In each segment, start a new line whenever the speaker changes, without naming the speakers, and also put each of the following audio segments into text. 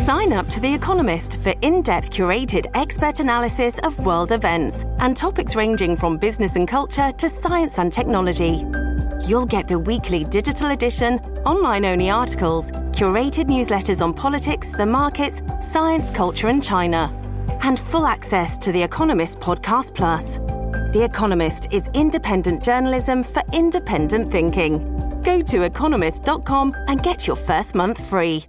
Sign up to The Economist for in-depth curated expert analysis of world events and topics ranging from business and culture to science and technology. You'll get the weekly digital edition, online-only articles, curated newsletters on politics, the markets, science, culture, and China, and full access to The Economist Podcast Plus. The Economist is independent journalism for independent thinking. Go to economist.com and get your first month free.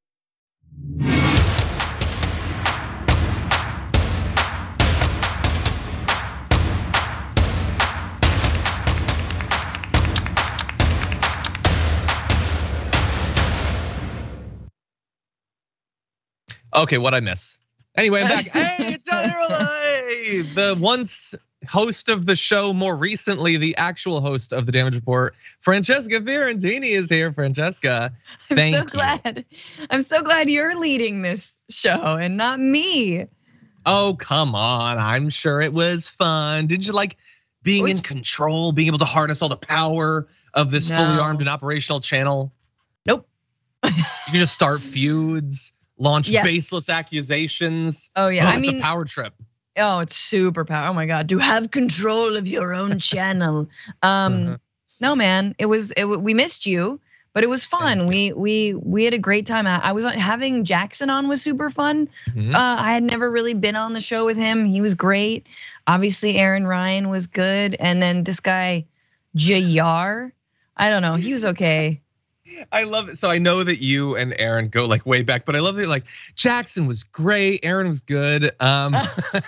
Okay, what'd I miss? Anyway, I'm back. Hey, it's John Harrelly, the once host of the show, more recently the actual host of the Damage Report. Francesca Fiorentini is here. Francesca, thank you.
I'm so glad you're leading this show and not me.
Oh, come on. I'm sure it was fun. Did you like being in control, being able to harness all the power of this fully armed and operational channel?
Nope.
You can just start feuds, launch baseless accusations.
Oh yeah,
it's a power trip.
Oh, it's super power. Oh my God, to have control of your own channel. No, man, we missed you, but it was fun. We had a great time. I was having Jackson on was super fun. I had never really been on the show with him. He was great. Obviously, Aaron Ryan was good, and then this guy JR, I don't know, he was okay.
I love it. So I know that you and Aaron go like way back, but I love it. Like Jackson was great, Aaron was good.
Aaron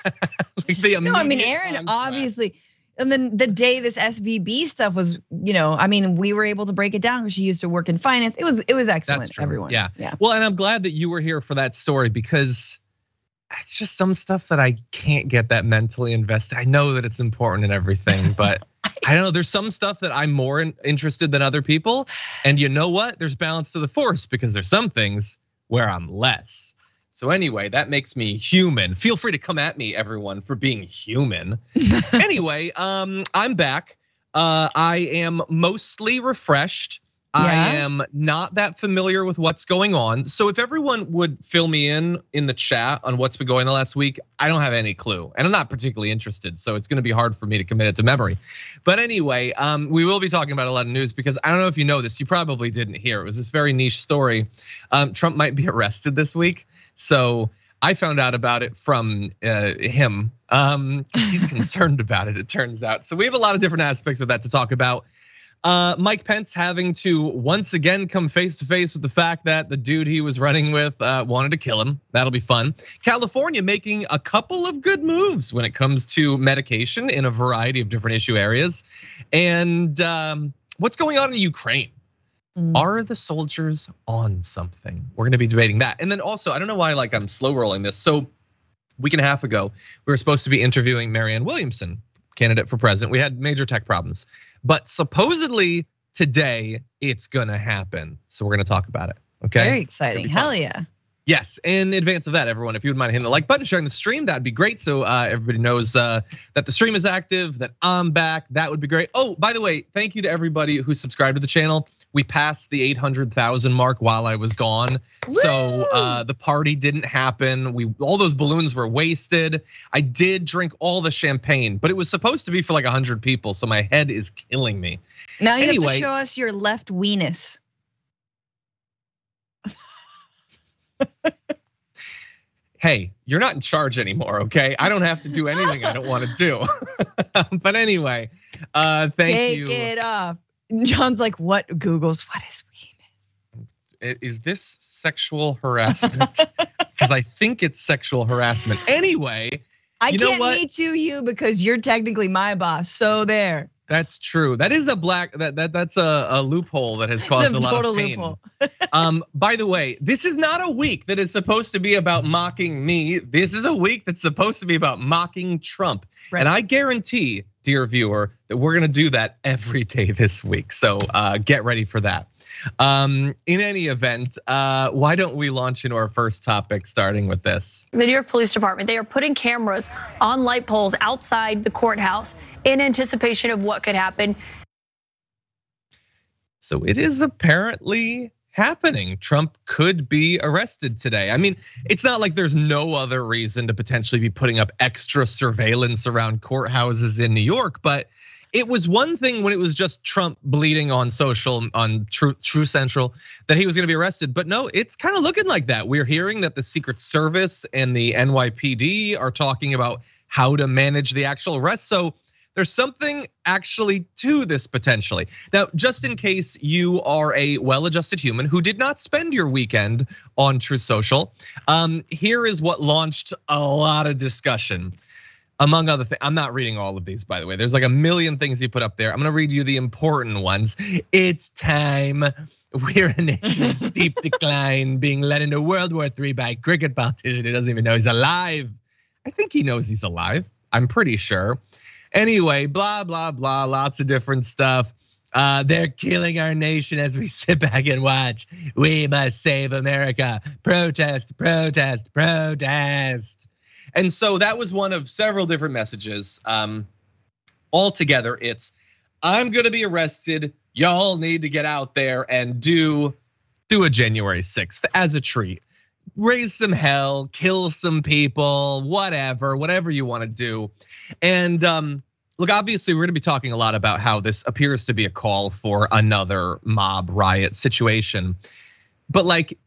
obviously. And then the day this SVB stuff was, we were able to break it down because she used to work in finance. It was excellent. Everyone.
Yeah. Well, and I'm glad that you were here for that story because it's just some stuff that I can't get that mentally invested. I know that it's important and everything, but I don't know. There's some stuff that I'm more interested than other people. And you know what? There's balance to the force because there's some things where I'm less. So anyway, that makes me human. Feel free to come at me, everyone, for being human. Anyway, I'm back. I am mostly refreshed. I am not that familiar with what's going on. So if everyone would fill me in the chat on what's been going on the last week, I don't have any clue. And I'm not particularly interested, so it's gonna be hard for me to commit it to memory. But anyway, we will be talking about a lot of news because I don't know if you know this, you probably didn't hear. It was this very niche story. Trump might be arrested this week. So I found out about it from him. He's concerned about it turns out. So we have a lot of different aspects of that to talk about. Mike Pence having to once again come face to face with the fact that the dude he was running with wanted to kill him. That'll be fun. California making a couple of good moves when it comes to medication in a variety of different issue areas. And what's going on in Ukraine? Are the soldiers on something? We're gonna be debating that. And then also, I don't know why I'm slow rolling this. So a week and a half ago, we were supposed to be interviewing Marianne Williamson, candidate for president. We had major tech problems. But supposedly today it's gonna happen. So we're gonna talk about it, okay?
Very exciting, hell yeah.
Yes, in advance of that, everyone, if you would mind hitting the like button, sharing the stream, that'd be great. So everybody knows that the stream is active, that I'm back, that would be great. Oh, by the way, thank you to everybody who subscribed to the channel. We passed the 800,000 mark while I was gone. Woo! So the party didn't happen. All those balloons were wasted. I did drink all the champagne, but it was supposed to be for 100 people. So my head is killing me.
Now you have to show us your left weenus.
Hey, you're not in charge anymore, okay? I don't have to do anything I don't want to do. But anyway, thank you.
Take it off. John's like, what? Google's, what is weenus?
Is this sexual harassment? Because I think it's sexual harassment. Anyway,
I can't Me Too you because you're technically my boss. So there.
That's true. That is that's a loophole that has caused a lot of pain. Loophole. By the way, this is not a week that is supposed to be about mocking me. This is a week that's supposed to be about mocking Trump. Right. And I guarantee, dear viewer, that we're gonna do that every day this week. So get ready for that. In any event, why don't we launch into our first topic, starting with this?
The New York Police Department, they are putting cameras on light poles outside the courthouse in anticipation of what could happen.
So it is apparently happening. Trump could be arrested today. I mean, it's not like there's no other reason to potentially be putting up extra surveillance around courthouses in New York, but it was one thing when it was just Trump bleeding on True Central that he was going to be arrested. But no, it's kind of looking like that. We're hearing that the Secret Service and the NYPD are talking about how to manage the actual arrest. So there's something actually to this potentially. Now, just in case you are a well-adjusted human who did not spend your weekend on Truth Social, here is what launched a lot of discussion. Among other things, I'm not reading all of these, by the way. There's like a million things he put up there. I'm gonna read you the important ones. It's time. We're a nation in steep decline, being led into World War III by a cricket politician who doesn't even know he's alive. I think he knows he's alive. I'm pretty sure. Anyway, blah, blah, blah, lots of different stuff. They're killing our nation as we sit back and watch. We must save America. Protest, protest, protest. And so that was one of several different messages. Altogether, it's, I'm gonna be arrested. Y'all need to get out there and do a January 6th as a treat. Raise some hell, kill some people, whatever you wanna do. And look, obviously we're gonna be talking a lot about how this appears to be a call for another mob riot situation. But like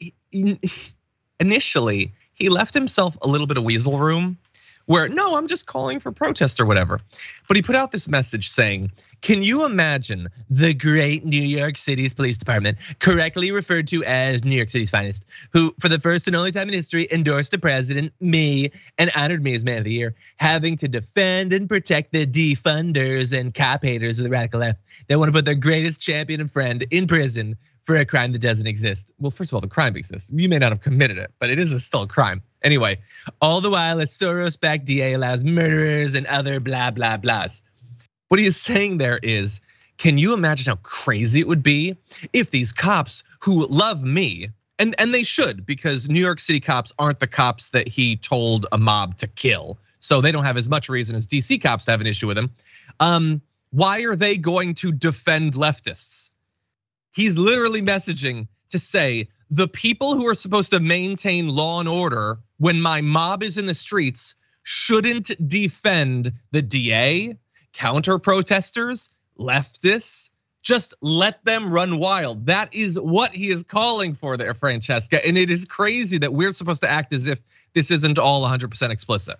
initially, he left himself a little bit of weasel room where, no, I'm just calling for protest or whatever. But he put out this message saying, can you imagine the great New York City's police department, correctly referred to as New York City's finest, who for the first and only time in history endorsed the president, me, and honored me as man of the year, having to defend and protect the defunders and cop haters of the radical left that want to put their greatest champion and friend in prison for a crime that doesn't exist. Well, first of all, the crime exists. You may not have committed it, but it is still a crime. Anyway, all the while a Soros-backed DA allows murderers and other blah, blah, blahs. What he is saying there is, can you imagine how crazy it would be if these cops who love me, and they should, because New York City cops aren't the cops that he told a mob to kill, so they don't have as much reason as DC cops to have an issue with him. Why are they going to defend leftists? He's literally messaging to say, the people who are supposed to maintain law and order when my mob is in the streets shouldn't defend the DA, counter protesters, leftists. Just let them run wild. That is what he is calling for there, Francesca. And it is crazy that we're supposed to act as if this isn't all 100% explicit.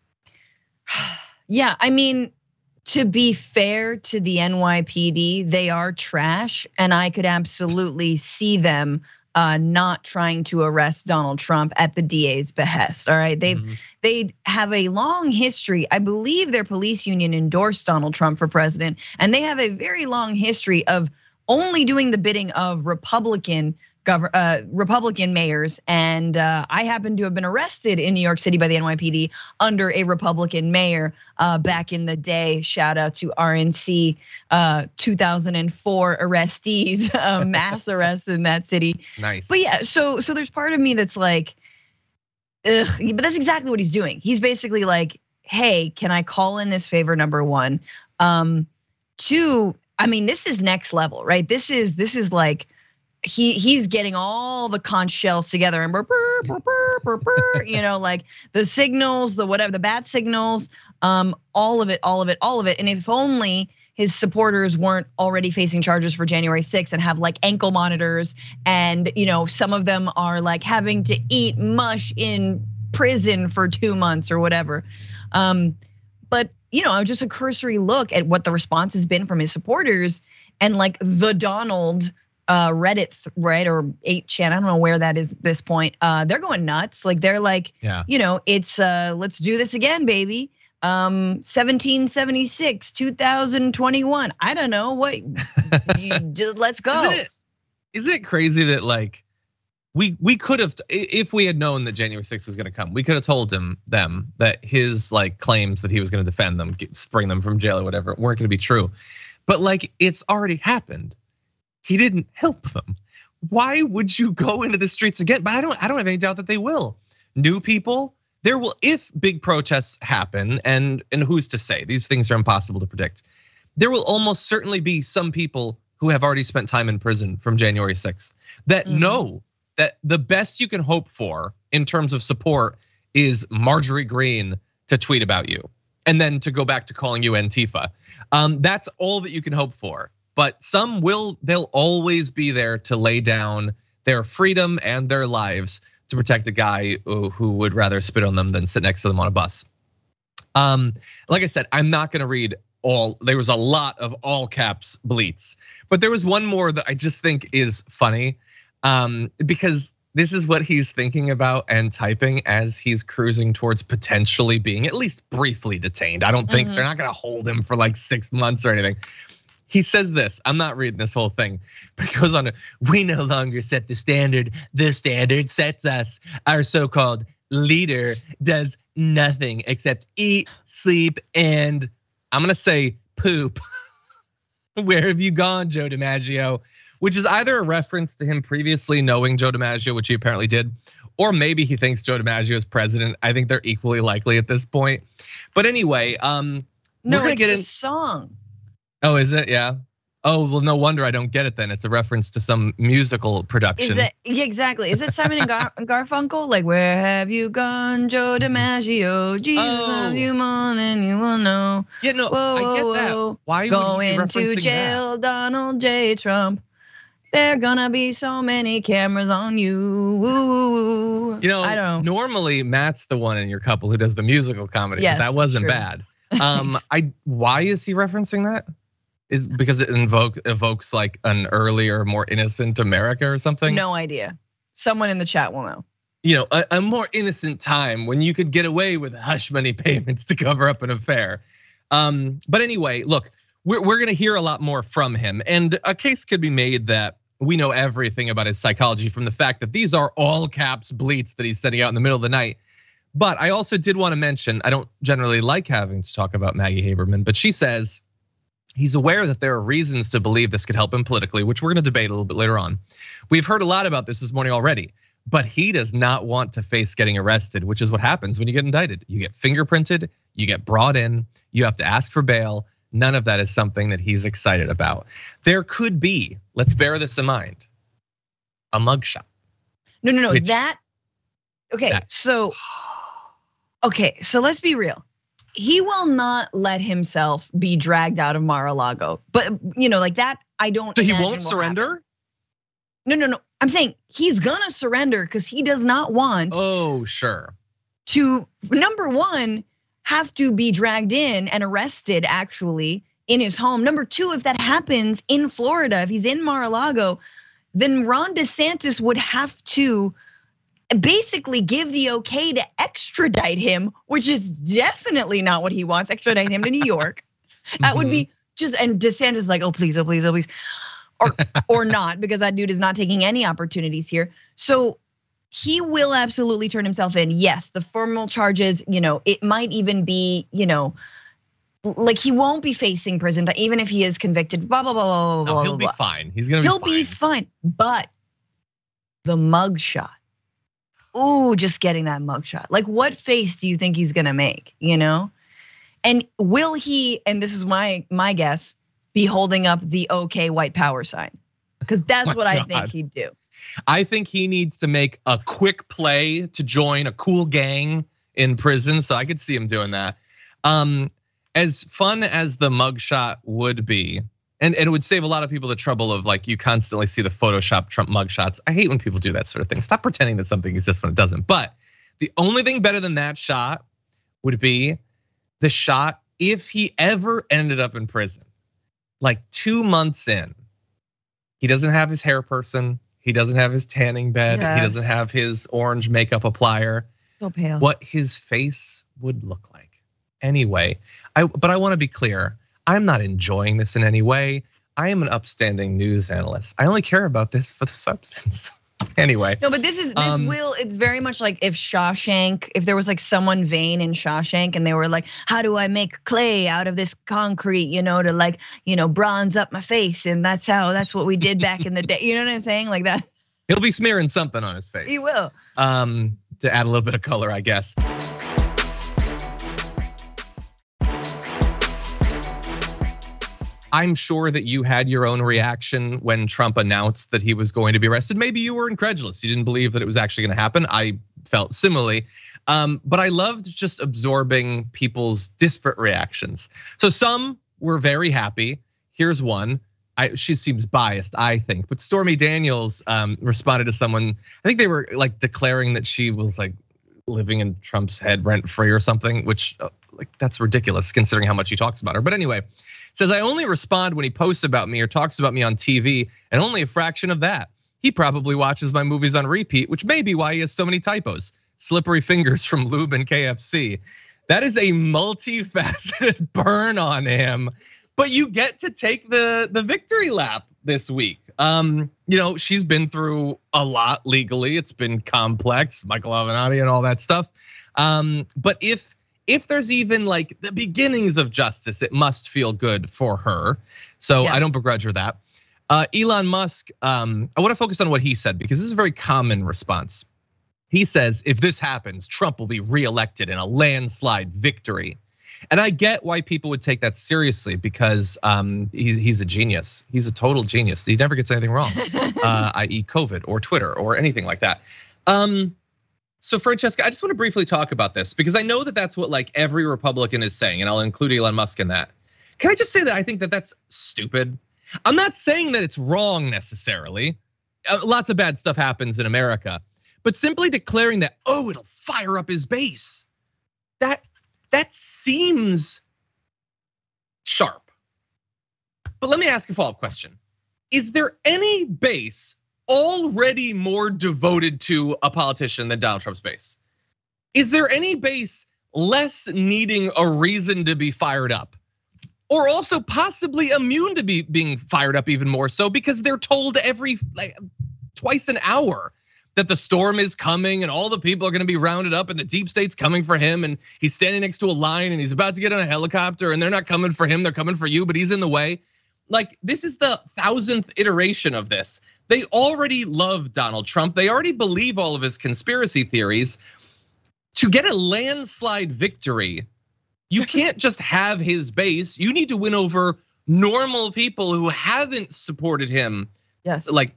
Yeah, I mean, to be fair to the NYPD, they are trash, and I could absolutely see them not trying to arrest Donald Trump at the DA's behest. All right, they have a long history. I believe their police union endorsed Donald Trump for president, and they have a very long history of only doing the bidding of Republican mayors, and I happen to have been arrested in New York City by the NYPD under a Republican mayor back in the day. Shout out to RNC 2004 arrestees, mass arrests in that city.
Nice.
But yeah, so there's part of me that's like, ugh, but that's exactly what he's doing. He's basically like, hey, can I call in this favor, number one? Two, I mean, this is next level, right? This is like, he's getting all the conch shells together and you know, like the signals, the whatever, the bat signals, all of it. And if only his supporters weren't already facing charges for January 6th and have like ankle monitors, and you know, some of them are like having to eat mush in prison for 2 months or whatever. But you know, just a cursory look at what the response has been from his supporters, and like the Donald Reddit, right, or 8chan, I don't know where that is at this point. They're going nuts. Like they're like, you know, it's let's do this again, baby. 1776, 2021. I don't know what. Let's go.
Isn't it crazy that like we could have, if we had known that January 6th was going to come, we could have told them that his like claims that he was going to defend them, spring them from jail or whatever, weren't going to be true. But like it's already happened. He didn't help them. Why would you go into the streets again? But I don't have any doubt that they will. New people, there will, if big protests happen, and who's to say? These things are impossible to predict. There will almost certainly be some people who have already spent time in prison from January 6th. that know that the best you can hope for in terms of support is Marjorie Greene to tweet about you and then to go back to calling you Antifa. That's all that you can hope for. But they'll always be there to lay down their freedom and their lives to protect a guy who would rather spit on them than sit next to them on a bus. Like I said, I'm not gonna read all, there was a lot of all caps bleats, but there was one more that I just think is funny. Because this is what he's thinking about and typing as he's cruising towards potentially being at least briefly detained. I don't think they're not gonna hold him for like 6 months or anything. He says this, I'm not reading this whole thing, but he goes on to, we no longer set the standard sets us. Our so-called leader does nothing except eat, sleep, and I'm gonna say poop. Where have you gone, Joe DiMaggio? Which is either a reference to him previously knowing Joe DiMaggio, which he apparently did, or maybe he thinks Joe DiMaggio is president. I think they're equally likely at this point. But anyway,
no,
we're gonna get
a song.
Oh, is it? Yeah. Oh, well, no wonder I don't get it then. It's a reference to some musical production.
Is it? Yeah, exactly. Is it Simon and Garfunkel? Like, where have you gone, Joe DiMaggio? Jesus loves you more than you will know.
Yeah, no, I get that. Why
going
would he be referencing
to jail,
that?
Donald J. Trump. There gonna be so many cameras on you.
You know,
I don't know.
Normally Matt's the one in your couple who does the musical comedy.
Yes,
but that wasn't
true.
bad. Why is he referencing that? Is because it evokes like an earlier, more innocent America or something?
No idea. Someone in the chat will know.
You know, a more innocent time when you could get away with hush money payments to cover up an affair. But anyway, look, we're gonna hear a lot more from him, and a case could be made that we know everything about his psychology from the fact that these are all caps bleats that he's sending out in the middle of the night. But I also did want to mention, I don't generally like having to talk about Maggie Haberman, but she says he's aware that there are reasons to believe this could help him politically, which we're gonna debate a little bit later on. We've heard a lot about this morning already, but he does not want to face getting arrested, which is what happens when you get indicted. You get fingerprinted, you get brought in, you have to ask for bail. None of that is something that he's excited about. There could be, let's bear this in mind, a mugshot.
No, so let's be real. He will not let himself be dragged out of Mar-a-Lago. But like that, I don't.
So he won't surrender?
No. I'm saying he's gonna surrender because he does not want.
Oh, sure.
To number one, have to be dragged in and arrested actually in his home. Number two, if that happens in Florida, if he's in Mar-a-Lago, then Ron DeSantis would have to basically give the okay to extradite him, which is definitely not what he wants, extradite him to New York. That would be just, and DeSantis is like, oh please. Or not, because that dude is not taking any opportunities here. So he will absolutely turn himself in. Yes, the formal charges, it might even be, like he won't be facing prison, even if he is convicted, blah, blah, blah, blah, blah.
He'll be fine. He'll
be fine. But the mugshot, ooh, just getting that mugshot. Like what face do you think he's gonna make, And will he, and this is my guess, be holding up the okay white power sign? Because that's what I think he'd do.
I think he needs to make a quick play to join a cool gang in prison, so I could see him doing that. As fun as the mugshot would be, and it would save a lot of people the trouble of like you constantly see the Photoshop Trump mugshots. I hate when people do that sort of thing. Stop pretending that something exists when it doesn't. But the only thing better than that shot would be the shot if he ever ended up in prison, like 2 months in. He doesn't have his hair person. He doesn't have his tanning bed. Yes. He doesn't have his orange makeup applier.
So pale.
What his face would look like. Anyway, but I want to be clear. I'm not enjoying this in any way. I am an upstanding news analyst. I only care about this for the substance. Anyway.
No, but it's very much like if Shawshank, if there was like someone vain in Shawshank and they were like, how do I make clay out of this concrete, to like, bronze up my face, and that's what we did back in the day. You know what I'm saying? Like that.
He'll be smearing something on his face.
He will.
To add a little bit of color, I guess. I'm sure that you had your own reaction when Trump announced that he was going to be arrested. Maybe you were incredulous. You didn't believe that it was actually going to happen. I felt similarly. But I loved just absorbing people's disparate reactions. So some were very happy. Here's one. She seems biased, I think. But Stormy Daniels responded to someone. I think they were like declaring that she was like living in Trump's head rent free or something, which like that's ridiculous considering how much he talks about her. But anyway, says I only respond when he posts about me or talks about me on TV, and only a fraction of that. He probably watches my movies on repeat, which may be why he has so many typos. Slippery fingers from Lube and KFC. That is a multifaceted burn on him. But you get to take the victory lap this week. She's been through a lot legally. It's been complex, Michael Avenatti and all that stuff. But if there's even like the beginnings of justice, it must feel good for her. So yes. I don't begrudge her that. Elon Musk, I want to focus on what he said because this is a very common response. He says, if this happens, Trump will be reelected in a landslide victory. And I get why people would take that seriously because he's a genius. He's a total genius. He never gets anything wrong, i.e. COVID or Twitter or anything like that. So Francesca, I just want to briefly talk about this because I know that that's what like every Republican is saying, and I'll include Elon Musk in that. Can I just say that I think that that's stupid? I'm not saying that it's wrong necessarily. Lots of bad stuff happens in America. But simply declaring that, it'll fire up his base. That seems sharp. But let me ask a follow-up question. Is there any base already more devoted to a politician than Donald Trump's base? Is there any base less needing a reason to be fired up? Or also possibly immune to being fired up even more so because they're told twice an hour that the storm is coming and all the people are gonna be rounded up and the deep state's coming for him and he's standing next to a line and he's about to get on a helicopter and they're not coming for him, they're coming for you, but he's in the way. Like this is the 1,000th iteration of this. They already love Donald Trump. They already believe all of his conspiracy theories. To get a landslide victory, you can't just have his base. You need to win over normal people who haven't supported him.
Yes.
Like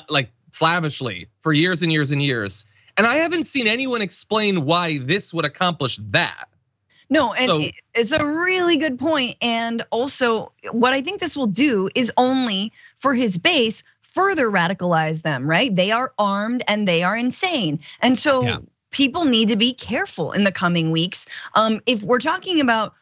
slavishly for years and years and years. And I haven't seen anyone explain why this would accomplish that.
No, and it's a really good point. And also what I think this will do is only for his base further radicalize them, right? They are armed and they are insane. And so people need to be careful in the coming weeks. If we're talking about,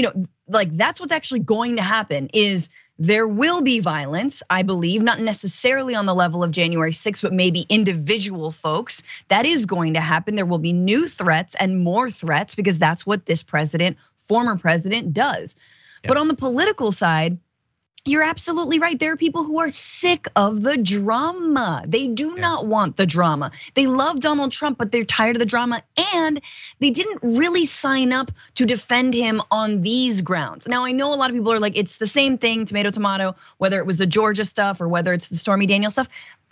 like that's what's actually going to happen is there will be violence, I believe, not necessarily on the level of January 6th, but maybe individual folks. That is going to happen. There will be new threats and more threats because that's what this former president does. Yeah. But on the political side, you're absolutely right. There are people who are sick of the drama. They do not want the drama. They love Donald Trump, but they're tired of the drama. And they didn't really sign up to defend him on these grounds. Now, I know a lot of people are like, it's the same thing, tomato, tomato, whether it was the Georgia stuff or whether it's the Stormy Daniels stuff.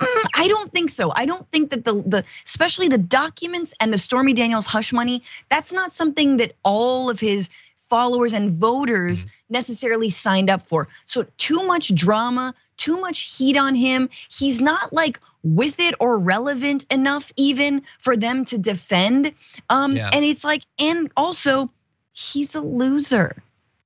I don't think so. I don't think that especially the documents and the Stormy Daniels hush money, that's not something that all of his followers and voters necessarily signed up for. So too much drama, too much heat on him. He's not like with it or relevant enough even for them to defend. And it's like, and also he's a loser.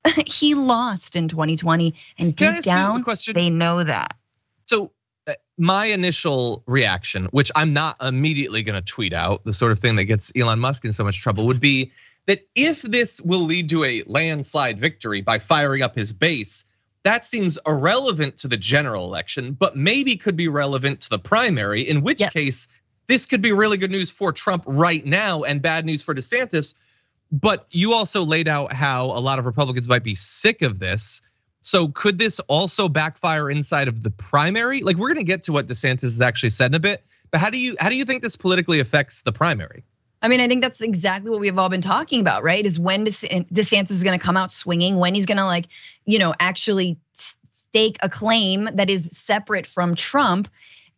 He lost in 2020 and deep down they know that.
So my initial reaction, which I'm not immediately gonna tweet out, the sort of thing that gets Elon Musk in so much trouble would be that if this will lead to a landslide victory by firing up his base, that seems irrelevant to the general election, but maybe could be relevant to the primary, in which case this could be really good news for Trump right now and bad news for DeSantis. But you also laid out how a lot of Republicans might be sick of this. So could this also backfire inside of the primary? Like we're gonna get to what DeSantis has actually said in a bit, but how do you think this politically affects the primary?
I mean, I think that's exactly what we've all been talking about, right? Is when DeSantis is gonna come out swinging, when he's gonna actually stake a claim that is separate from Trump.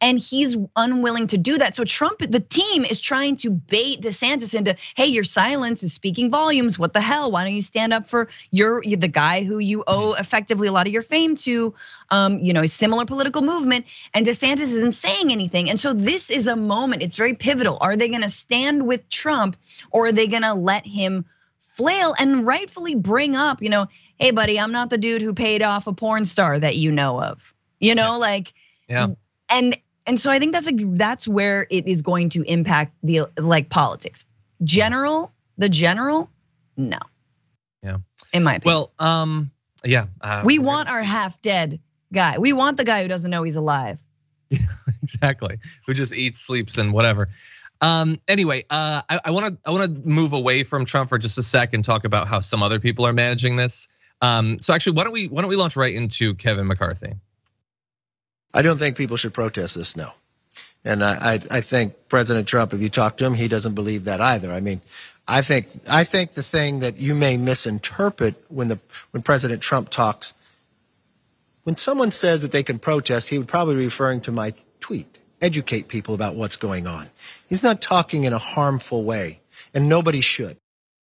And he's unwilling to do that. So Trump, the team is trying to bait DeSantis into, hey, your silence is speaking volumes. What the hell? Why don't you stand up for the guy who you owe effectively a lot of your fame to, a similar political movement, and DeSantis isn't saying anything. And so this is a moment, it's very pivotal. Are they gonna stand with Trump, or are they gonna let him flail and rightfully bring up, hey buddy, I'm not the dude who paid off a porn star that you know of, like, yeah. And so I think that's where it is going to impact the politics. The general, no.
Yeah.
In my opinion.
Well, yeah.
We want our half dead guy. We want the guy who doesn't know he's alive.
Yeah, exactly. Who just eats, sleeps, and whatever. Anyway, I want to move away from Trump for just a sec and talk about how some other people are managing this. So actually, why don't we launch right into Kevin McCarthy?
I don't think people should protest this, no. And I think President Trump, if you talk to him, he doesn't believe that either. I mean, I think the thing that you may misinterpret when President Trump talks, when someone says that they can protest, he would probably be referring to my tweet, educate people about what's going on. He's not talking in a harmful way, and nobody should.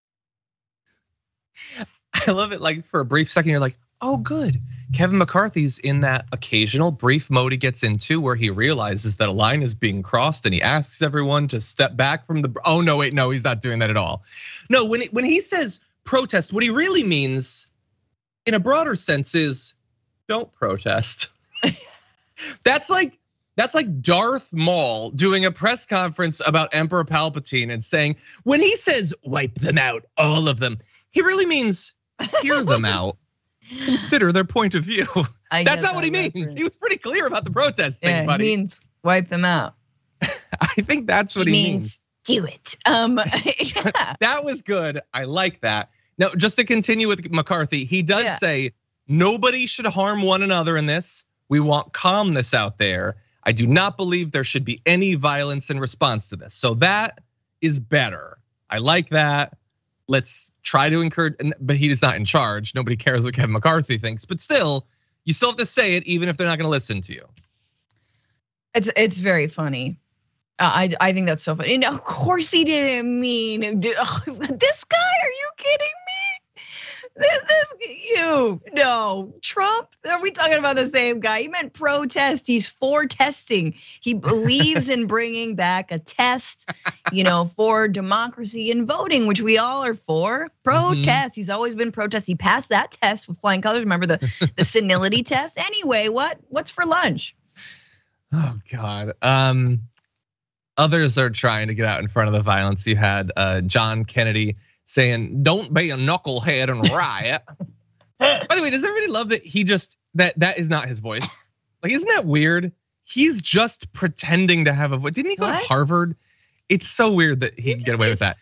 I love it. Like for a brief second, you're like, oh, good. Kevin McCarthy's in that occasional brief mode he gets into where he realizes that a line is being crossed and he asks everyone to step back from the, oh no, wait, no, he's not doing that at all. No, when he says protest, what he really means in a broader sense is don't protest. That's like Darth Maul doing a press conference about Emperor Palpatine and saying, when he says wipe them out, all of them, he really means hear them out. Consider their point of view. That's not what he means. He was pretty clear about the protest thing, buddy.
He means wipe them out.
I think that's what he means.
Do it.
Yeah. That was good. I like that. Now, just to continue with McCarthy, he does say nobody should harm one another in this. We want calmness out there. I do not believe there should be any violence in response to this. So that is better. I like that. Let's try to encourage, but he is not in charge. Nobody cares what Kevin McCarthy thinks, but still, you still have to say it even if they're not gonna listen to you.
It's very funny. I think that's so funny. And of course he didn't mean, this guy, are you kidding me? No, Trump, are we talking about the same guy? He meant protest, he's for testing. He believes in bringing back a test, for democracy and voting, which we all are for. Protest, He's always been protest. He passed that test with flying colors. Remember the senility test? Anyway, what's for lunch?
Oh God. Others are trying to get out in front of the violence. You had John Kennedy saying, don't be a knucklehead and riot. By the way, does everybody love that that is not his voice? Like, isn't that weird? He's just pretending to have a voice. Didn't he go to Harvard? It's so weird that he can get away with that.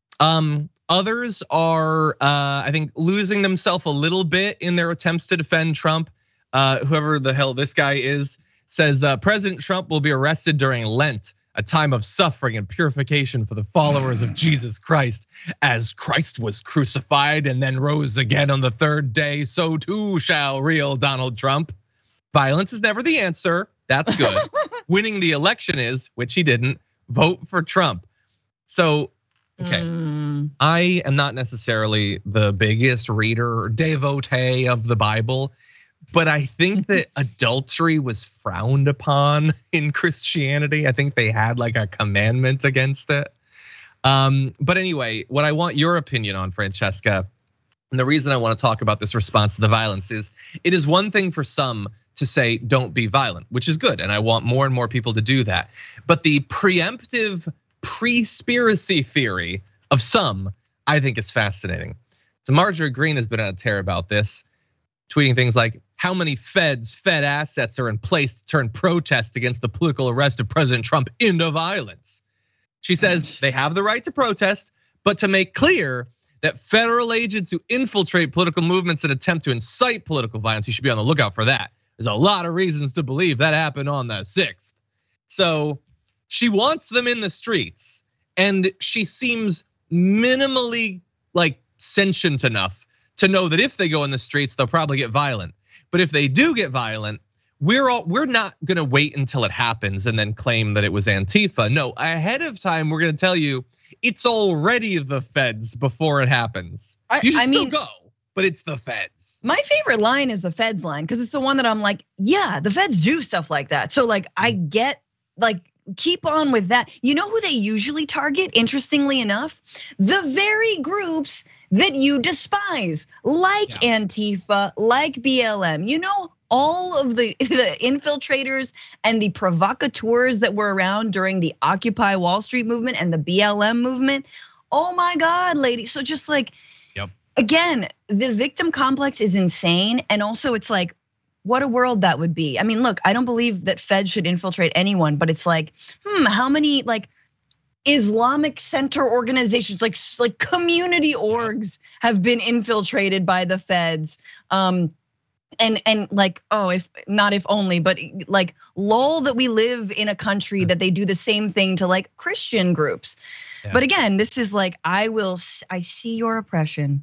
Others are, I think, losing themselves a little bit in their attempts to defend Trump. Whoever the hell this guy is says President Trump will be arrested during Lent, a time of suffering and purification for the followers of Jesus Christ. As Christ was crucified and then rose again on the third day, so too shall real Donald Trump. Violence is never the answer. That's good. Winning the election is, which he didn't. Vote for Trump. So, okay. I am not necessarily the biggest reader or devotee of the Bible, but I think that adultery was frowned upon in Christianity. I think they had like a commandment against it. But anyway, what I want your opinion on, Francesca, and the reason I want to talk about this response to the violence is, it is one thing for some to say don't be violent, which is good, and I want more and more people to do that. But the preemptive pre-spiracy theory of some, I think, is fascinating. So Marjorie Greene has been on a tear about this, tweeting things like, how many Fed assets are in place to turn protest against the political arrest of President Trump into violence? She says they have the right to protest, but to make clear that federal agents who infiltrate political movements and attempt to incite political violence, you should be on the lookout for that. There's a lot of reasons to believe that happened on the 6th. So she wants them in the streets, and she seems minimally like sentient enough to know that if they go in the streets, they'll probably get violent. But if they do get violent, we're not gonna wait until it happens and then claim that it was Antifa. No, ahead of time, we're gonna tell you it's already the feds before it happens. You should still go, but it's the feds.
My favorite line is the feds line, because it's the one that I'm like, yeah, the feds do stuff like that. So like, I get, like, keep on with that. You know who they usually target, interestingly enough? The very groups that you despise, like Antifa, like BLM. You know, all of the infiltrators and the provocateurs that were around during the Occupy Wall Street movement and the BLM movement. Oh my God, lady. So just like, again, the victim complex is insane. And also it's like, what a world that would be. I mean, look, I don't believe that feds should infiltrate anyone, but it's like, how many like Islamic center organizations, like community orgs have been infiltrated by the feds? And like, if only, but like lol that we live in a country that they do the same thing to like Christian groups. Yeah. But again, this is like, I see your oppression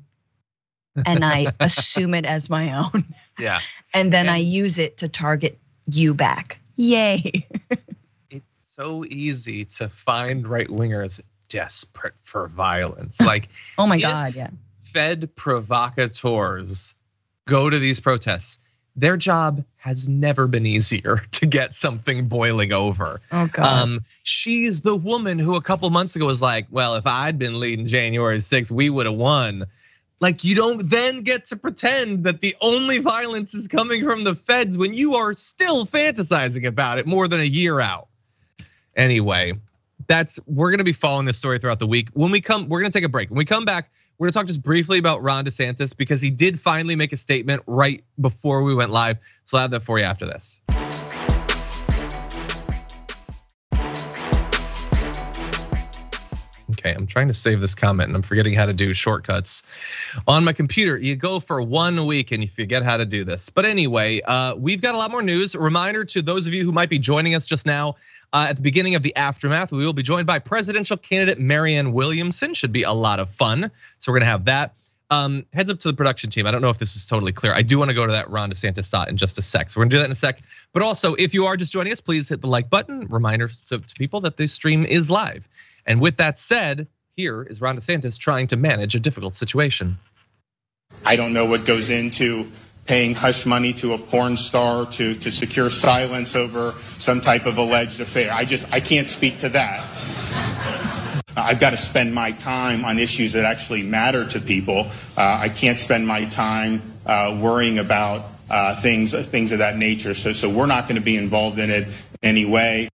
and I assume it as my own.
Yeah.
And then I use it to target you back. Yay.
It's so easy to find right-wingers desperate for violence. Like,
oh my God, yeah.
Fed provocateurs go to these protests. Their job has never been easier to get something boiling over.
Oh God.
She's the woman who a couple months ago was like, well, if I'd been leading January 6th, we would have won. Like, you don't then get to pretend that the only violence is coming from the feds when you are still fantasizing about it more than a year out. Anyway, we're gonna be following this story throughout the week. When we come, we're gonna take a break. When we come back, we're gonna talk just briefly about Ron DeSantis, because he did finally make a statement right before we went live. So I'll have that for you after this. Okay, I'm trying to save this comment and I'm forgetting how to do shortcuts on my computer. You go for 1 week and you forget how to do this. But anyway, we've got a lot more news. A reminder to those of you who might be joining us just now at the beginning of the aftermath, we will be joined by presidential candidate Marianne Williamson. Should be a lot of fun. So we're gonna have that. Heads up to the production team. I don't know if this was totally clear. I do want to go to that Ron DeSantis thought in just a sec. So we're gonna do that in a sec. But also, if you are just joining us, please hit the like button. Reminder to people that this stream is live. And with that said, here is Ron DeSantis trying to manage a difficult situation.
I don't know what goes into paying hush money to a porn star to secure silence over some type of alleged affair. I can't speak to that. I've got to spend my time on issues that actually matter to people. I can't spend my time worrying about things of that nature. So we're not going to be involved in it in any way.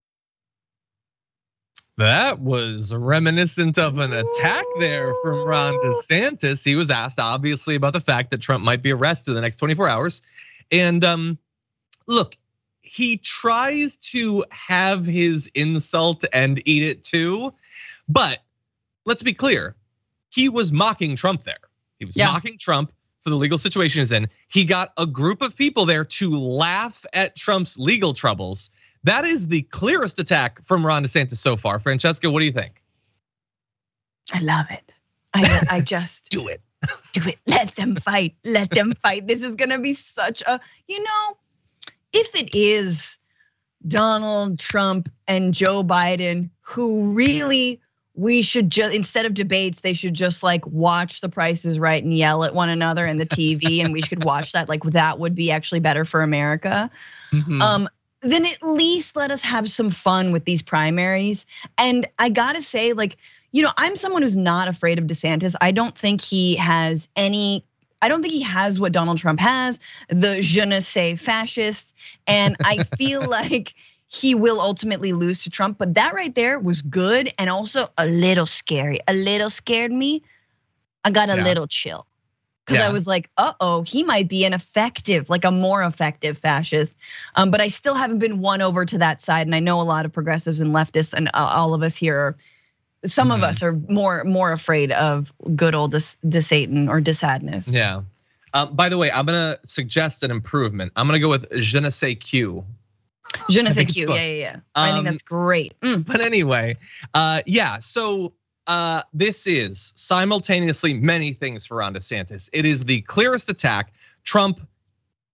That was reminiscent of an attack there from Ron DeSantis. He was asked, obviously, about the fact that Trump might be arrested in the next 24 hours. And look, he tries to have his insult and eat it too. But let's be clear, he was mocking Trump there. He was mocking Trump for the legal situation he's in. He got a group of people there to laugh at Trump's legal troubles. That is the clearest attack from Ron DeSantis so far. Francesca, what do you think?
I love it. I just
do it.
Do it. Let them fight. Let them fight. This is gonna be such a, if it is Donald Trump and Joe Biden who really, we should just, instead of debates, they should just like watch The Price is Right and yell at one another in the TV, and we should watch that. Like, that would be actually better for America. Mm-hmm. Then at least let us have some fun with these primaries. And I gotta say, like, I'm someone who's not afraid of DeSantis. I don't think he has what Donald Trump has, the je ne sais fascists. And I feel like he will ultimately lose to Trump. But that right there was good and also a little scary. A little scared me. I got a little chill. Because I was like, he might be like a more effective fascist. But I still haven't been won over to that side. And I know a lot of progressives and leftists and all of us here, some of us are more afraid of good old DeSatan or DeSadness.
Yeah. By the way, I'm gonna suggest an improvement. I'm gonna go with je ne sais Q.
Je ne sais Q, yeah. I think that's great.
But anyway, so this is simultaneously many things for Ron DeSantis. It is the clearest attack. Trump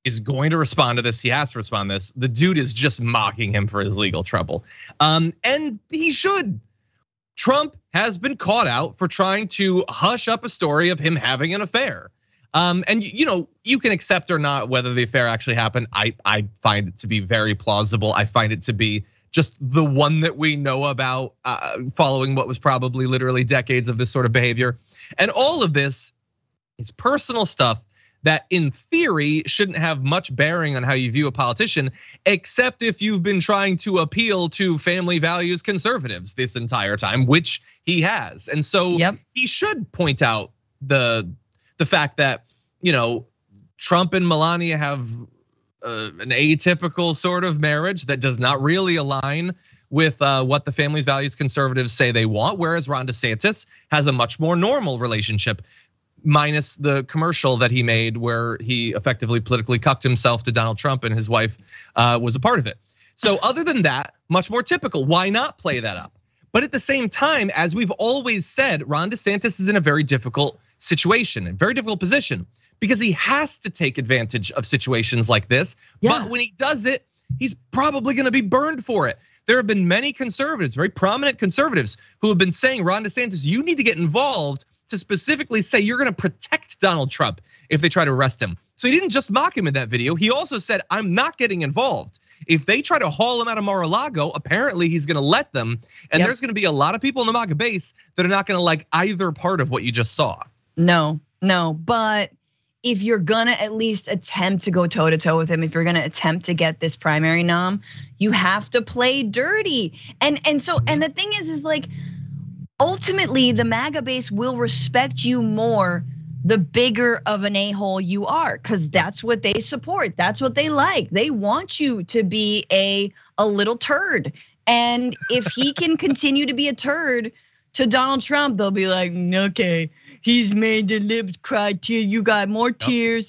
is going to respond to this. He has to respond to this. The dude is just mocking him for his legal trouble. And he should. Trump has been caught out for trying to hush up a story of him having an affair. And you can accept or not whether the affair actually happened. I find it to be very plausible. I find it to be just the one that we know about, following what was probably literally decades of this sort of behavior. And all of this is personal stuff that in theory shouldn't have much bearing on how you view a politician, except if you've been trying to appeal to family values conservatives this entire time, which he has. And so he should point out the fact that, Trump and Melania have an atypical sort of marriage that does not really align with what the family's values conservatives say they want, whereas Ron DeSantis has a much more normal relationship, minus the commercial that he made where he effectively politically cucked himself to Donald Trump and his wife was a part of it. So other than that, much more typical. Why not play that up? But at the same time, as we've always said, Ron DeSantis is in a very difficult situation, a very difficult position, because he has to take advantage of situations like this. But when he does it, he's probably gonna be burned for it. There have been many conservatives, very prominent conservatives, who have been saying, Ron DeSantis, you need to get involved to specifically say you're gonna protect Donald Trump if they try to arrest him. So he didn't just mock him in that video, he also said, I'm not getting involved. If they try to haul him out of Mar-a-Lago, apparently he's gonna let them. And there's gonna be a lot of people in the MAGA base that are not gonna like either part of what you just saw.
No, but if you're gonna at least attempt to go toe to toe with him, if you're gonna attempt to get this primary nom, you have to play dirty. And the thing is like, ultimately the MAGA base will respect you more the bigger of an a-hole you are, because that's what they support. That's what they like. They want you to be a little turd. And if he can continue to be a turd to Donald Trump, they'll be like, okay, he's made the lips cry. You got more tears,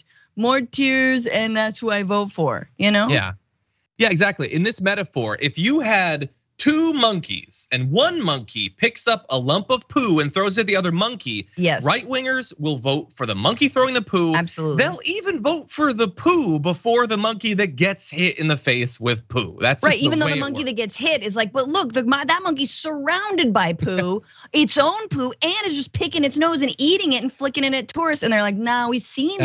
and that's who I vote for,
Yeah, exactly. In this metaphor, if you had two monkeys and one monkey picks up a lump of poo and throws it at the other monkey, right wingers will vote for the monkey throwing the poo.
Absolutely.
They'll even vote for the poo before the monkey that gets hit in the face with poo. That's
right. Even though the monkey that gets hit is like, but look, that monkey's surrounded by poo, its own poo, and is just picking its nose and eating it and flicking it at tourists. And they're like, nah, we've seen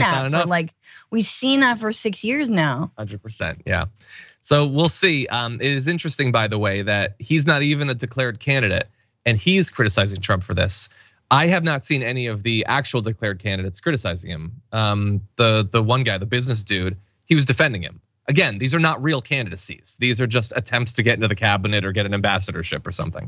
that for 6 years now.
100%, yeah. So we'll see. It is interesting, by the way, that he's not even a declared candidate and he's criticizing Trump for this. I have not seen any of the actual declared candidates criticizing him. The one guy, the business dude, he was defending him. Again, these are not real candidacies. These are just attempts to get into the cabinet or get an ambassadorship or something.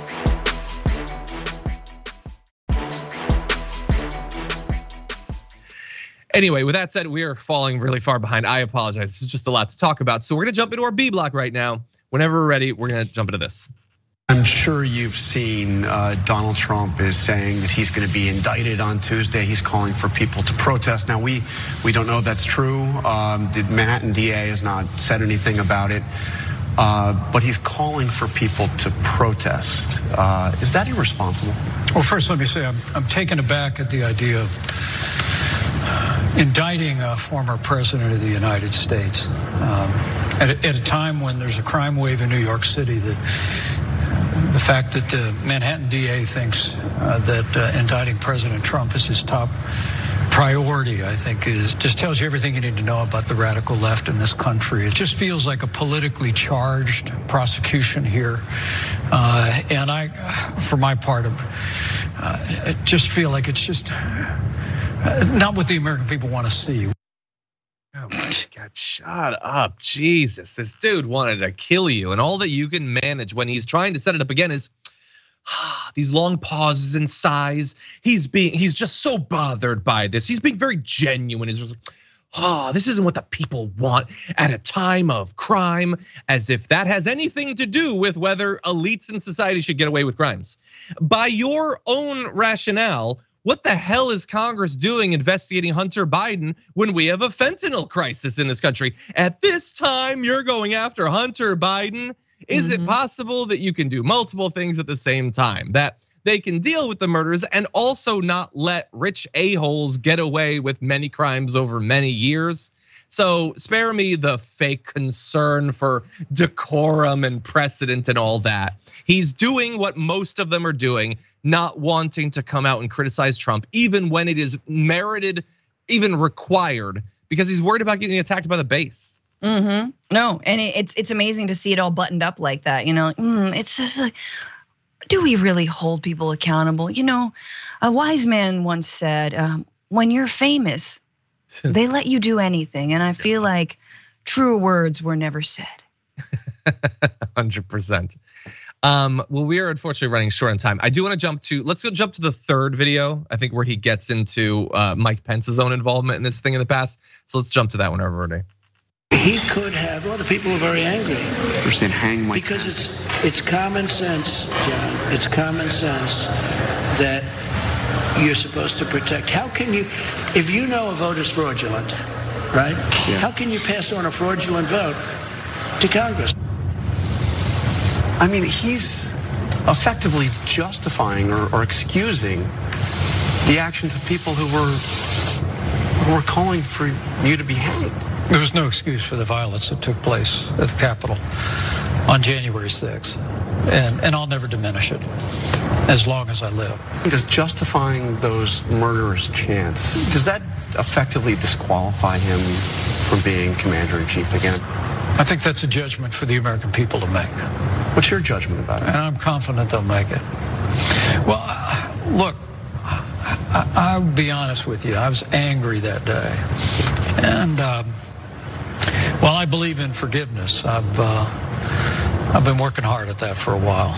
Anyway, with that said, we are falling really far behind. I apologize. It's just a lot to talk about. So we're gonna jump into our B block right now. Whenever we're ready, we're gonna jump into this.
I'm sure you've seen Donald Trump is saying that he's gonna be indicted on Tuesday. He's calling for people to protest. Now, we don't know if that's true. The Manhattan DA has not said anything about it. But he's calling for people to protest. Is that irresponsible?
Well, first let me say I'm taken aback at the idea of indicting a former president of the United States at a time when there's a crime wave in New York City. That the fact that the Manhattan DA thinks that indicting President Trump is his top priority, I think, just tells you everything you need to know about the radical left in this country. It just feels like a politically charged prosecution here, and I, for my part, I just feel like it's just not what the American people want to see.
Oh my God, shut up, Jesus. This dude wanted to kill you, and all that you can manage when he's trying to set it up again is these long pauses and sighs. He's just so bothered by this. He's being very genuine. He's just like, this isn't what the people want at a time of crime, as if that has anything to do with whether elites in society should get away with crimes. By your own rationale, what the hell is Congress doing investigating Hunter Biden when we have a fentanyl crisis in this country? At this time, you're going after Hunter Biden. Is it possible that you can do multiple things at the same time? That they can deal with the murders and also not let rich a-holes get away with many crimes over many years? So spare me the fake concern for decorum and precedent and all that. He's doing what most of them are doing, not wanting to come out and criticize Trump, even when it is merited, even required, because he's worried about getting attacked by the base.
No, and it's amazing to see it all buttoned up like that. It's just like, do we really hold people accountable? A wise man once said, when you're famous, they let you do anything. And I feel like truer words were never said.
100%. Well, we are unfortunately running short on time. I do want to let's go jump to the third video, I think, where he gets into Mike Pence's own involvement in this thing in the past. So let's jump to that whenever we're ready.
He could have, the people are very angry.
They're saying hang Mike
Because it's common sense, John. It's common sense that you're supposed to protect. How can you, if you know a vote is fraudulent, right? Yeah. How can you pass on a fraudulent vote to Congress?
I mean, he's effectively justifying or excusing the actions of people who were calling for you to be hanged.
There was no excuse for the violence that took place at the Capitol on January 6th. And I'll never diminish it as long as I live.
Does justifying those murderous chants, does that effectively disqualify him from being commander-in-chief again?
I think that's a judgment for the American people to make.
What's your judgment about it?
And I'm confident they'll make it. Well, look, I'll be honest with you. I was angry that day. And while I believe in forgiveness, I've been working hard at that for a while.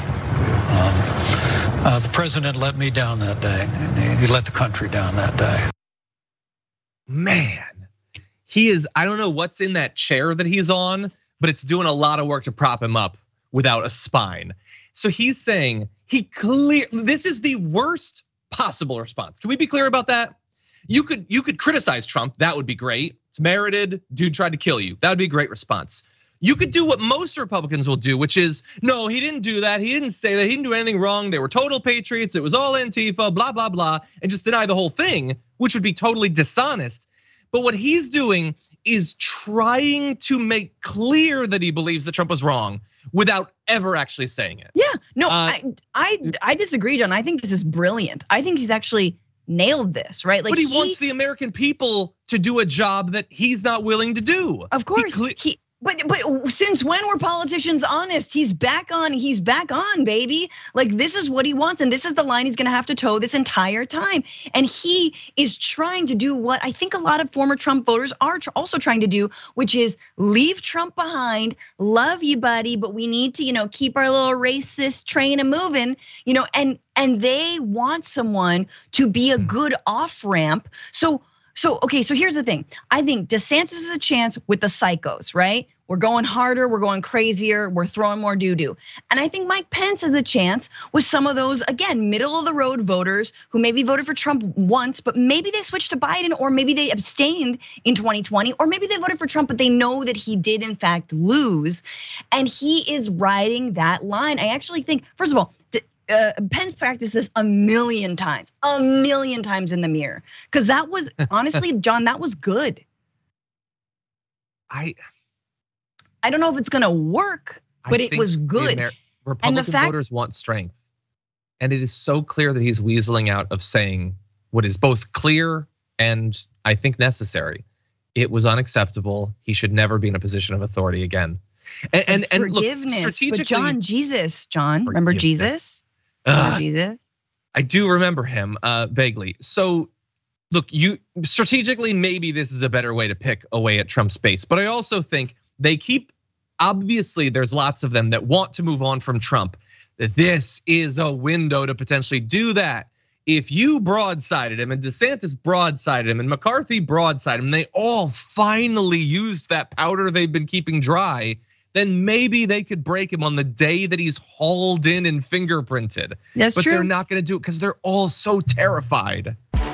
The president let me down that day. He let the country down that day.
Man, he is, I don't know what's in that chair that he's on, but it's doing a lot of work to prop him up without a spine. So he's saying this is the worst possible response. Can we be clear about that? You could criticize Trump, that would be great. It's merited, dude tried to kill you. That would be a great response. You could do what most Republicans will do, which is, no, he didn't do that. He didn't say that. He didn't do anything wrong. They were total patriots. It was all Antifa, blah, blah, blah, and just deny the whole thing, which would be totally dishonest. But what he's doing is trying to make clear that he believes that Trump was wrong without ever actually saying it.
Yeah, no, I disagree, John. I think this is brilliant. I think he's actually nailed this, right?
Like, but he wants the American people to do a job that he's not willing to do.
Of course, But since when were politicians honest? He's back on, baby. Like, this is what he wants, and this is the line he's gonna have to toe this entire time. And he is trying to do what I think a lot of former Trump voters are also trying to do, which is leave Trump behind, love you, buddy, but we need to, keep our little racist train moving, and they want someone to be a good off-ramp. So here's the thing. I think DeSantis is a chance with the psychos, right? We're going harder, we're going crazier, we're throwing more doo-doo. And I think Mike Pence has a chance with some of those, again, middle of the road voters who maybe voted for Trump once, but maybe they switched to Biden, or maybe they abstained in 2020, or maybe they voted for Trump, but they know that he did in fact lose. And he is riding that line. I actually think, first of all, Pence practiced this a million times in the mirror. Because that was, honestly, John, that was good. I don't know if it's gonna work, but it was good.
Republican voters want strength. And it is so clear that he's weaseling out of saying what is both clear and I think necessary. It was unacceptable. He should never be in a position of authority again. And
forgiveness, look, strategically, but John, remember Jesus? Jesus.
I do remember him vaguely. So look, strategically, maybe this is a better way to pick away at Trump's base. But I also think obviously there's lots of them that want to move on from Trump. That this is a window to potentially do that. If you broadsided him and DeSantis broadsided him and McCarthy broadsided him, they all finally used that powder they've been keeping dry, then maybe they could break him on the day that he's hauled in and fingerprinted.
That's true.
But they're not gonna do it because they're all so terrified.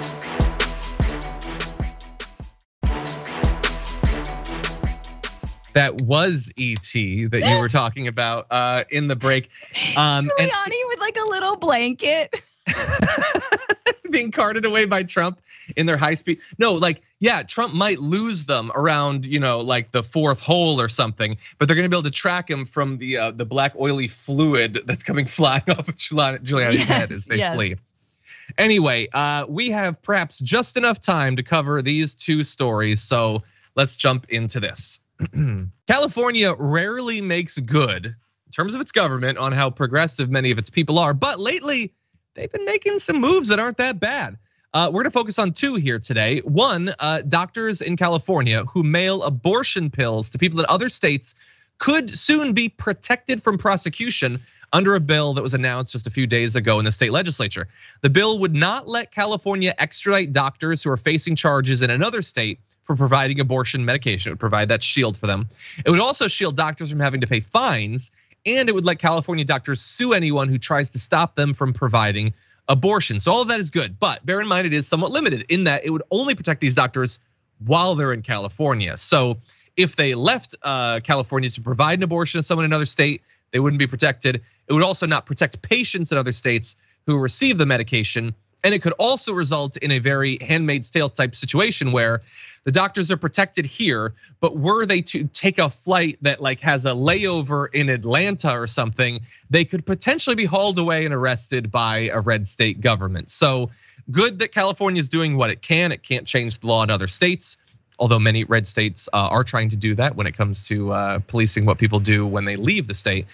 That was E.T. that you were talking about in the break.
Giuliani with like a little blanket.
being carted away by Trump in their high speed. No, like, yeah, Trump might lose them around, like the fourth hole or something, but they're gonna be able to track him from the black oily fluid that's coming flying off of Giuliani's head as they flee. Anyway, we have perhaps just enough time to cover these two stories, so let's jump into this. California rarely makes good in terms of its government on how progressive many of its people are, but lately they've been making some moves that aren't that bad. We're gonna focus on two here today. One, doctors in California who mail abortion pills to people in other states could soon be protected from prosecution under a bill that was announced just a few days ago in the state legislature. The bill would not let California extradite doctors who are facing charges in another state for providing abortion medication. It would provide that shield for them. It would also shield doctors from having to pay fines, and it would let California doctors sue anyone who tries to stop them from providing abortion. So all of that is good, but bear in mind it is somewhat limited in that it would only protect these doctors while they're in California. So if they left California to provide an abortion to someone in another state, they wouldn't be protected. It would also not protect patients in other states who receive the medication. And it could also result in a very Handmaid's Tale type situation where the doctors are protected here, but were they to take a flight that like has a layover in Atlanta or something, they could potentially be hauled away and arrested by a red state government. So good that California is doing what it can. It can't change the law in other states, although many red states are trying to do that when it comes to policing what people do when they leave the state.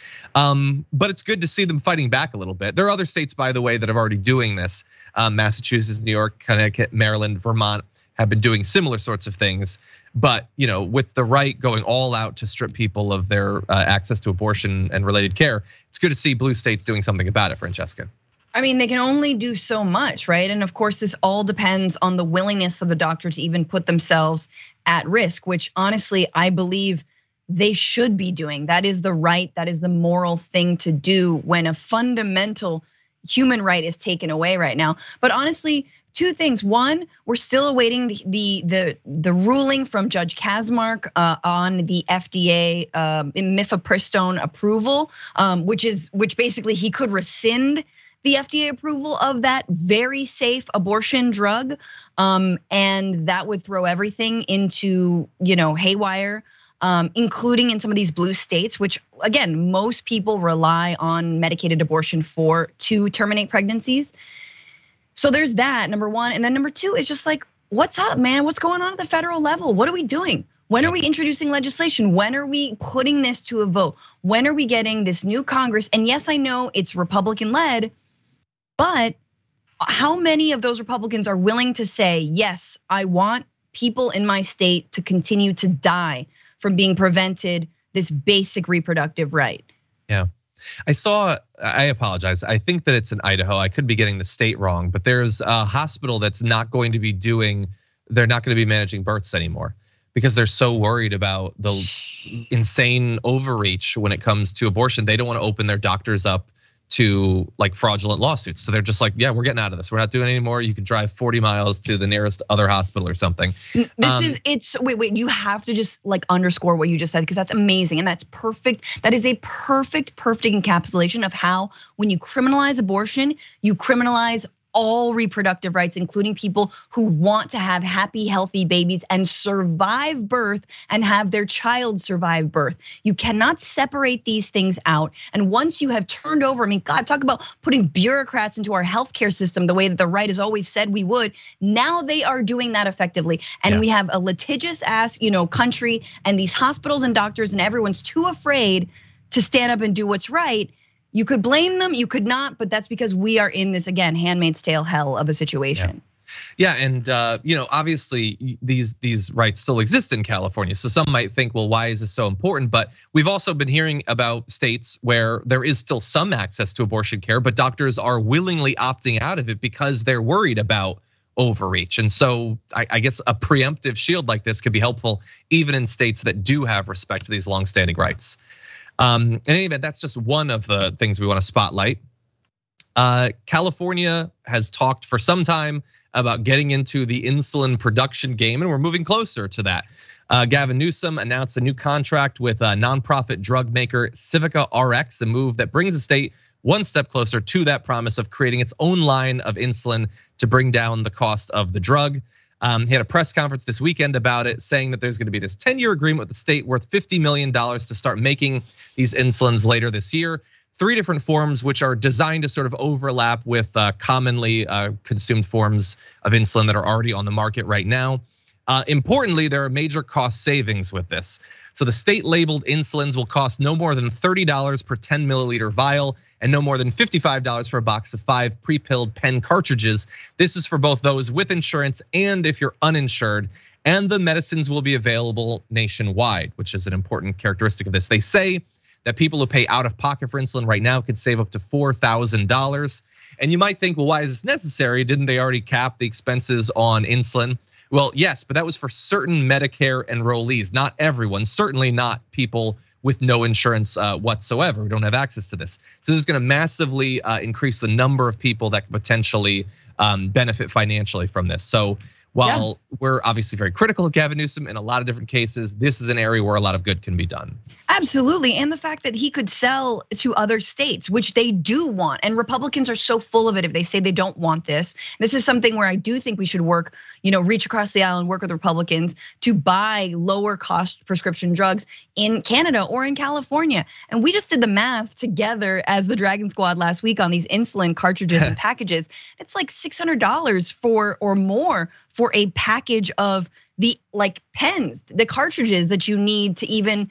But it's good to see them fighting back a little bit. There are other states, by the way, that are already doing this. Massachusetts, New York, Connecticut, Maryland, Vermont have been doing similar sorts of things. But with the right going all out to strip people of their access to abortion and related care, it's good to see blue states doing something about it, Francesca.
I mean, they can only do so much, right? And of course, this all depends on the willingness of the doctor to even put themselves at risk, which honestly, I believe they should be doing. That is the right, that is the moral thing to do when a fundamental human right is taken away right now. But honestly, two things. One, we're still awaiting the ruling from Judge Kaczmarek on the FDA mifepristone approval, which basically he could rescind the FDA approval of that very safe abortion drug, and that would throw everything into haywire, including in some of these blue states, which again, most people rely on medicated abortion to terminate pregnancies. So there's that, number one. And then number two is just like, what's up, man? What's going on at the federal level? What are we doing? When are we introducing legislation? When are we putting this to a vote? When are we getting this new Congress? And yes, I know it's Republican led, but how many of those Republicans are willing to say, yes, I want people in my state to continue to die from being prevented this basic reproductive right?
Yeah. I apologize. I think that it's in Idaho. I could be getting the state wrong, but there's a hospital that's not going to be they're not going to be managing births anymore because they're so worried about the insane overreach when it comes to abortion. They don't want to open their doctors up to like fraudulent lawsuits. So they're just like, yeah, we're getting out of this. We're not doing it anymore. You can drive 40 miles to the nearest other hospital or something.
Wait, you have to just like underscore what you just said because that's amazing and that's perfect. That is a perfect encapsulation of how when you criminalize abortion, you criminalize all reproductive rights, including people who want to have happy, healthy babies and survive birth and have their child survive birth. You cannot separate these things out. And once you have turned over, I mean, God, talk about putting bureaucrats into our healthcare system the way that the right has always said we would. Now they are doing that effectively. And we have a litigious ass, country and these hospitals and doctors and everyone's too afraid to stand up and do what's right. You could blame them, you could not, but that's because we are in this, again, Handmaid's Tale hell of a situation.
Yeah, and obviously these rights still exist in California. So some might think, well, why is this so important? But we've also been hearing about states where there is still some access to abortion care, but doctors are willingly opting out of it because they're worried about overreach. And so I guess a preemptive shield like this could be helpful even in states that do have respect for these longstanding rights. In any event, that's just one of the things we want to spotlight. California has talked for some time about getting into the insulin production game, and we're moving closer to that. Gavin Newsom announced a new contract with a nonprofit drug maker Civica RX, a move that brings the state one step closer to that promise of creating its own line of insulin to bring down the cost of the drug. He had a press conference this weekend about it, saying that there's gonna be this 10-year agreement with the state worth $50 million to start making these insulins later this year. 3 different forms which are designed to sort of overlap with commonly consumed forms of insulin that are already on the market right now. Importantly, there are major cost savings with this. So the state labeled insulins will cost no more than $30 per 10 milliliter vial and no more than $55 for a box of 5 pre-pilled pen cartridges. This is for both those with insurance and if you're uninsured. And the medicines will be available nationwide, which is an important characteristic of this. They say that people who pay out of pocket for insulin right now could save up to $4,000. And you might think, well, why is this necessary? Didn't they already cap the expenses on insulin? Well, yes, but that was for certain Medicare enrollees, not everyone, certainly not people with no insurance whatsoever who don't have access to this. So this is gonna massively increase the number of people that could potentially benefit financially from this. So while we're obviously very critical of Gavin Newsom in a lot of different cases, this is an area where a lot of good can be done.
Absolutely, and the fact that he could sell to other states, which they do want, and Republicans are so full of it if they say they don't want this. This is something where I do think we should work, reach across the aisle and work with Republicans to buy lower cost prescription drugs in Canada or in California. And we just did the math together as the Dragon Squad last week on these insulin cartridges and packages. It's like $600 or more for a package of the pens, the cartridges that you need to even,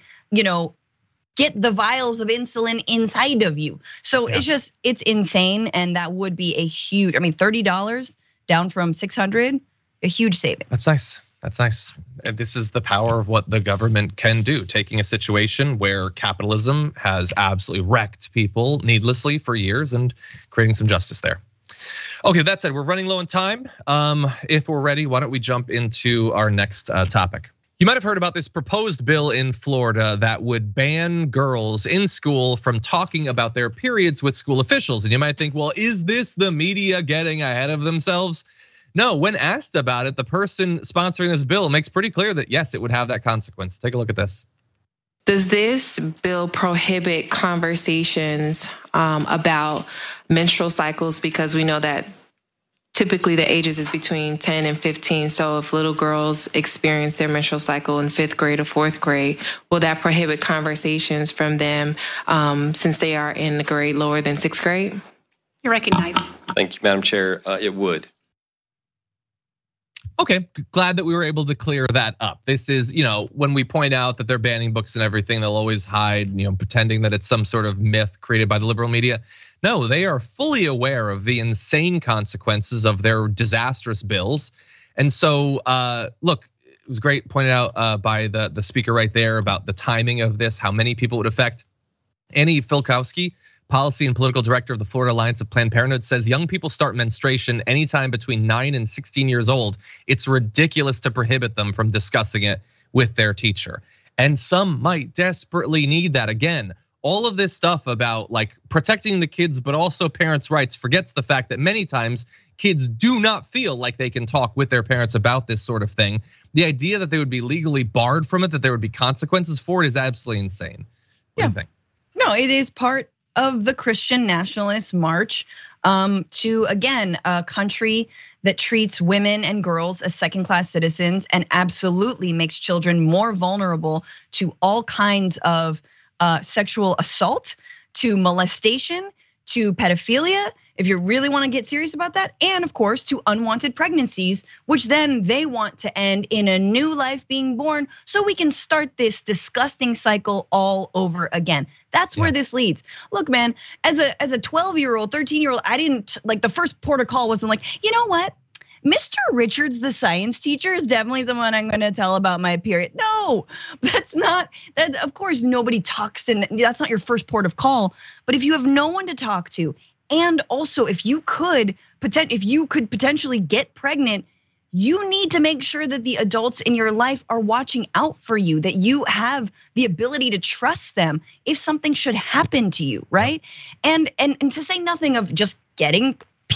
get the vials of insulin inside of you. So it's insane. And that would be a huge, $30 down from 600, a huge saving.
That's nice. That's nice. And this is the power of what the government can do, taking a situation where capitalism has absolutely wrecked people needlessly for years and creating some justice there. Okay, that said, we're running low on time. If we're ready, why don't we jump into our next topic? You might have heard about this proposed bill in Florida that would ban girls in school from talking about their periods with school officials. And you might think, well, is this the media getting ahead of themselves? No, when asked about it, the person sponsoring this bill makes pretty clear that yes, it would have that consequence. Take a look at this.
Does this bill prohibit conversations about menstrual cycles? Because we know that typically the ages is between 10 and 15. So if little girls experience their menstrual cycle in 5th grade or 4th grade, will that prohibit conversations from them since they are in a grade lower than 6th grade?
You're recognized.
Thank you, Madam Chair. It would.
Okay, glad that we were able to clear that up. This is, when we point out that they're banning books and everything, they'll always hide, pretending that it's some sort of myth created by the liberal media. No, they are fully aware of the insane consequences of their disastrous bills. And so, look, it was great pointed out by the speaker right there about the timing of this, how many people it would affect. Annie Filkowski, policy and political director of the Florida Alliance of Planned Parenthood, says young people start menstruation anytime between 9 and 16 years old. It's ridiculous to prohibit them from discussing it with their teacher. And some might desperately need that. Again, all of this stuff about protecting the kids, but also parents' rights forgets the fact that many times kids do not feel like they can talk with their parents about this sort of thing. The idea that they would be legally barred from it, that there would be consequences for it is absolutely insane. What do you think?
No, it is part of the Christian nationalist march to, again, a country that treats women and girls as second-class citizens and absolutely makes children more vulnerable to all kinds of sexual assault, to molestation, to pedophilia, if you really want to get serious about that, and of course to unwanted pregnancies, which then they want to end in a new life being born so we can start this disgusting cycle all over again. That's where this leads. Look, man, as a 12-year-old, 13-year-old, I didn't the first port of call wasn't like, you know what? Mr. Richards, the science teacher, is definitely someone I'm gonna tell about my period. No, that's not, of course, nobody talks, and that's not your first port of call. But if you have no one to talk to, and also if you could potentially get pregnant, you need to make sure that the adults in your life are watching out for you, that you have the ability to trust them if something should happen to you, right? And to say nothing of just getting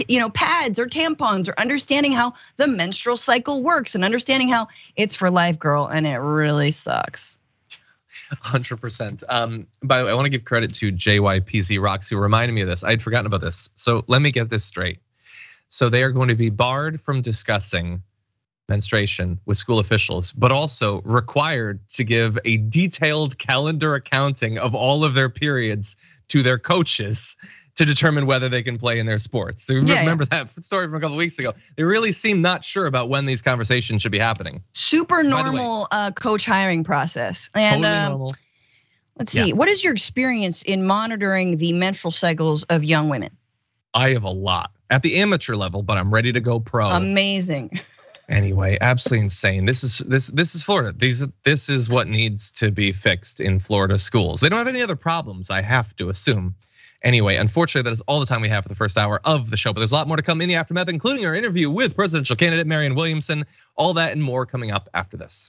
pads or tampons, or understanding how the menstrual cycle works and understanding how it's for life, girl, and it really sucks.
100%. By the way, I want to give credit to JYPZ Rocks, who reminded me of this. I'd forgotten about this. So let me get this straight. So they are going to be barred from discussing menstruation with school officials, but also required to give a detailed calendar accounting of all of their periods to their coaches to determine whether they can play in their sports. So remember that story from a couple of weeks ago. They really seem not sure about when these conversations should be happening.
Super normal coach hiring process. And
totally normal.
Let's see, what is your experience in monitoring the menstrual cycles of young women?
I have a lot at the amateur level, but I'm ready to go pro.
Amazing.
Anyway, absolutely insane. This is Florida. This is what needs to be fixed in Florida schools. They don't have any other problems, I have to assume. Anyway, unfortunately, that is all the time we have for the first hour of the show, but there's a lot more to come in the aftermath, including our interview with presidential candidate Marianne Williamson. All that and more coming up after this.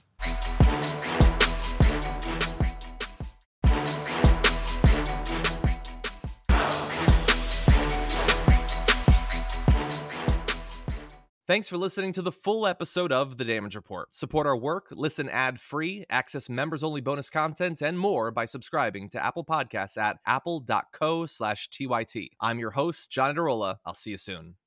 Thanks for listening to the full episode of The Damage Report. Support our work, listen ad-free, access members-only bonus content, and more by subscribing to Apple Podcasts at apple.co/TYT. I'm your host, John Adarola. I'll see you soon.